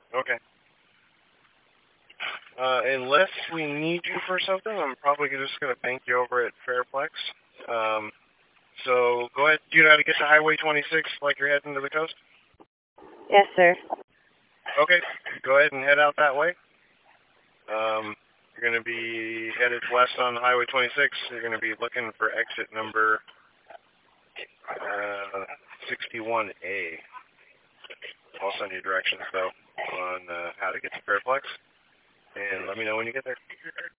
Okay. Unless we need you for something, I'm probably just going to bank you over at Fairplex. So go ahead. Do you know how to get to Highway 26 like you're heading to the coast? Yes, sir. Okay. Go ahead and head out that way. You're going to be headed west on Highway 26. You're going to be looking for exit number 61A. I'll send you directions, though, on how to get to Fairplex. And let me know when you get there.